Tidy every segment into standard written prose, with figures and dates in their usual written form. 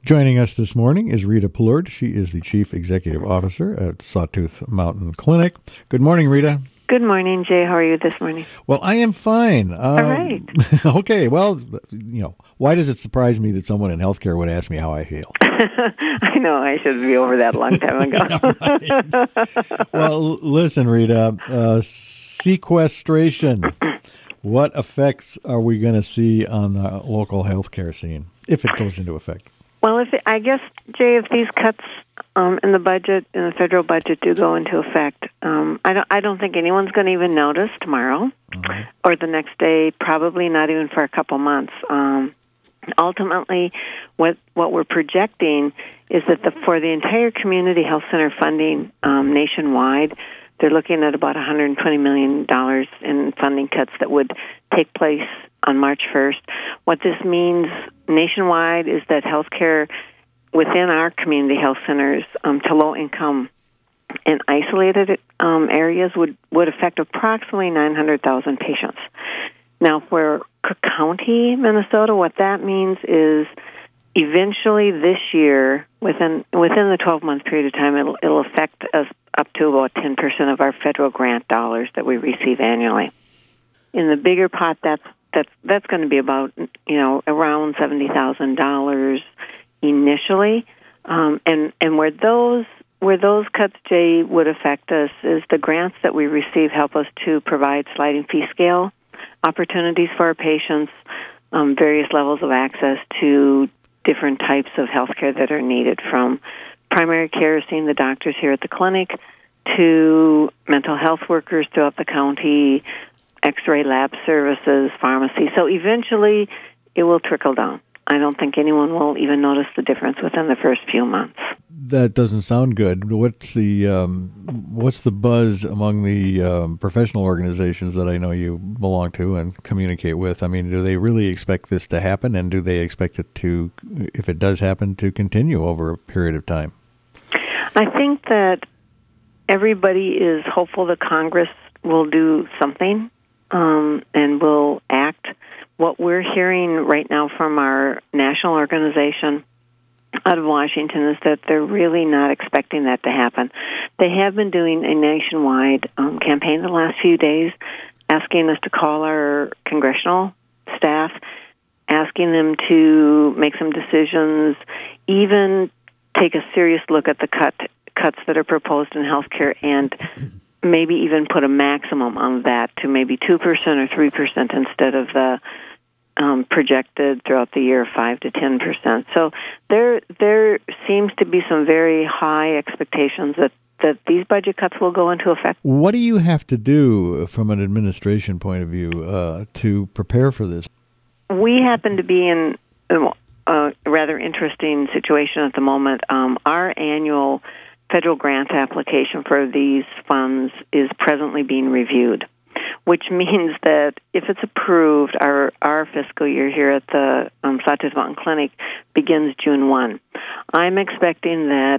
Joining us this morning is Rita Plourde. She is the Chief Executive Officer at Sawtooth Mountain Clinic. Good morning, Rita. Good morning, Jay. How are you this morning? Well, I am fine. All right. Okay, well, why does it surprise me that someone in healthcare would ask me how I feel? I know. I should be over that a long time ago. Yeah, right. Well, listen, Rita, sequestration. What effects are we going to see on the local healthcare scene if it goes into effect? Well, I guess, Jay, if these cuts in the budget, in the federal budget, do go into effect, I don't think anyone's going to even notice tomorrow or the next day. Probably not even for a couple months. Ultimately, what we're projecting is that for the entire community health center funding nationwide, they're looking at about $120 million in funding cuts that would take place on March 1st. What this means nationwide is that healthcare within our community health centers to low-income and isolated areas would affect approximately 900,000 patients. Now, for Cook County, Minnesota, what that means is eventually this year, within the 12-month period of time, it'll affect us up to about 10% of our federal grant dollars that we receive annually. In the bigger pot, that's going to be about around $70,000 initially, and where those cuts, Jay, would affect us is the grants that we receive help us to provide sliding fee scale opportunities for our patients, various levels of access to different types of healthcare that are needed, from primary care, seeing the doctors here at the clinic, to mental health workers throughout the county, X-ray lab services, pharmacy. So eventually it will trickle down. I don't think anyone will even notice the difference within the first few months. That doesn't sound good. What's the buzz among the professional organizations that I know you belong to and communicate with? I mean, do they really expect this to happen, and do they expect it to, if it does happen, to continue over a period of time? I think that everybody is hopeful that Congress will do something and will act. What we're hearing right now from our national organization out of Washington is that they're really not expecting that to happen. They have been doing a nationwide campaign the last few days, asking us to call our congressional staff, asking them to make some decisions, even take a serious look at the cuts that are proposed in healthcare, and maybe even put a maximum on that to maybe 2% or 3% instead of the projected throughout the year 5 to 10%. So there seems to be some very high expectations that these budget cuts will go into effect. What do you have to do from an administration point of view to prepare for this? We happen to be in a rather interesting situation at the moment. Our annual federal grant application for these funds is presently being reviewed, which means that if it's approved, our fiscal year here at the Sawtooth Mountain Clinic begins June 1. I'm expecting that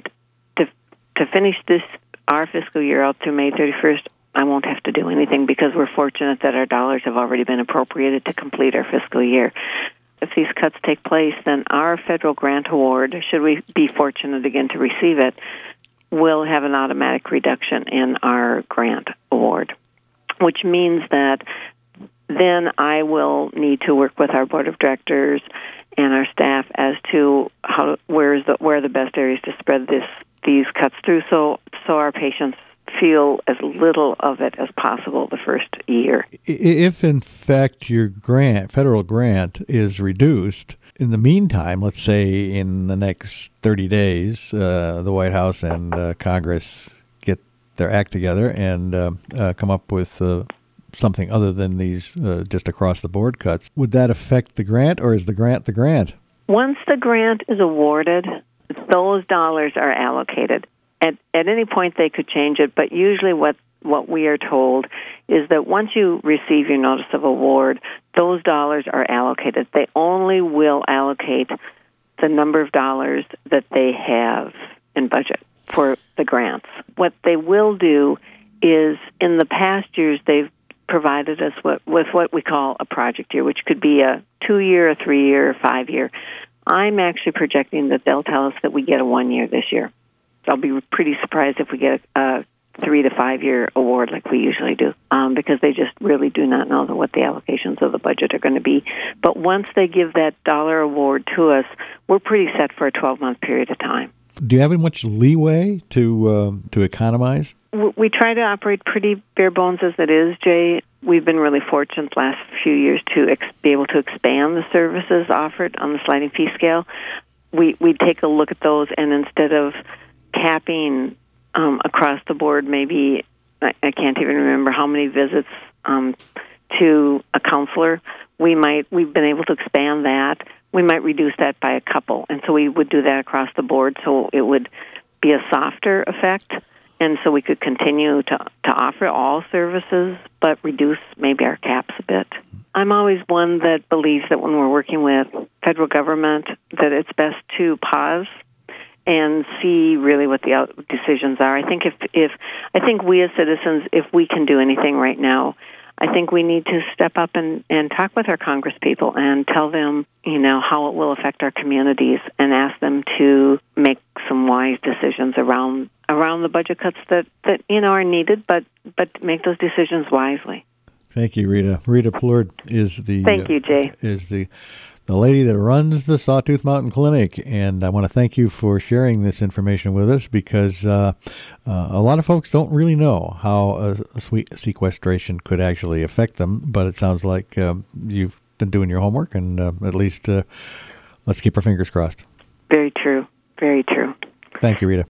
to finish our fiscal year out through May 31st, I won't have to do anything because we're fortunate that our dollars have already been appropriated to complete our fiscal year. If these cuts take place, then our federal grant award, should we be fortunate again to receive it, will have an automatic reduction in our grant award, which means that then I will need to work with our board of directors and our staff as to where are the best areas to spread these cuts through, so our patients feel as little of it as possible the first year. If in fact your federal grant is reduced, in the meantime, let's say in the next 30 days, the White House and Congress get their act together and come up with something other than these just across-the-board cuts. Would that affect the grant, or is the grant the grant? Once the grant is awarded, those dollars are allocated. At any point, they could change it, but usually what we are told is that once you receive your notice of award, those dollars are allocated. They only will allocate the number of dollars that they have in budget for the grants. What they will do is, in the past years, they've provided us with what we call a project year, which could be a 2-year, a 3-year, a 5-year. I'm actually projecting that they'll tell us that we get a 1 year this year. So I'll be pretty surprised if we get a 3 to 5 year award like we usually do, because they just really do not know what the allocations of the budget are going to be. But once they give that dollar award to us, we're pretty set for a 12-month period of time. Do you have any much leeway to economize? We try to operate pretty bare bones as it is, Jay. We've been really fortunate the last few years to be able to expand the services offered on the sliding fee scale. We take a look at those, and instead of capping across the board, maybe I can't even remember how many visits to a counselor, we've been able to expand that. We might reduce that by a couple, and so we would do that across the board, so it would be a softer effect, and so we could continue to offer all services, but reduce maybe our caps a bit. I'm always one that believes that when we're working with federal government, that it's best to pause and see really what the decisions are. I think I think we as citizens, if we can do anything right now, I think we need to step up and talk with our Congress people and tell them, how it will affect our communities, and ask them to make some wise decisions around the budget cuts that are needed, but make those decisions wisely. Thank you, Rita. Rita Plourde is the Thank you, Jay. Is the lady that runs the Sawtooth Mountain Clinic, and I want to thank you for sharing this information with us, because a lot of folks don't really know how a sequestration could actually affect them, but it sounds like you've been doing your homework, and at least let's keep our fingers crossed. Very true. Very true. Thank you, Rita.